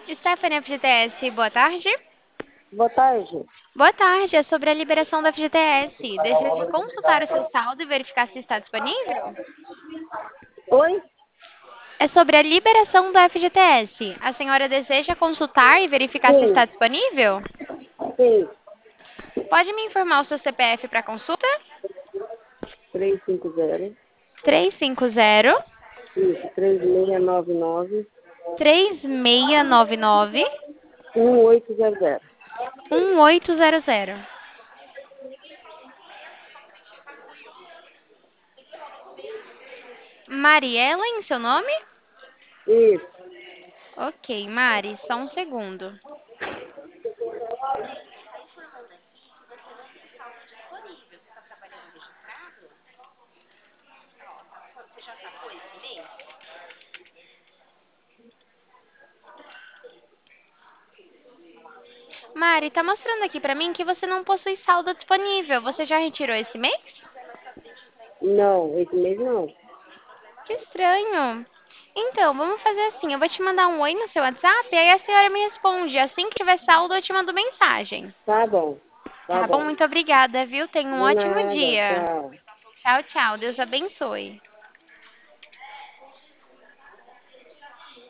Stephanie FGTS, boa tarde. Boa tarde. Boa tarde, é sobre a liberação da FGTS. Deseja consultar o seu saldo e verificar se está disponível? Oi? É sobre a liberação da FGTS. A senhora deseja consultar e verificar se Sim, está disponível? sim. Pode me informar o seu CPF para consulta? 350, 350 isso, 3699 3699 1800. 1800. Mariela em seu nome? Isso. Ok, Mari, só um segundo. Mari, tá mostrando aqui pra mim que você não possui saldo disponível. Você já retirou esse mês? Não, esse mês não. Que estranho. Então, vamos fazer assim. Eu vou te mandar um oi no seu WhatsApp e aí a senhora me responde. Assim que tiver saldo, eu te mando mensagem. Tá bom, tá Tá bom? bom. Muito obrigada, viu? Tenha um De ótimo nada, dia. tchau. Tchau, tchau. Deus abençoe.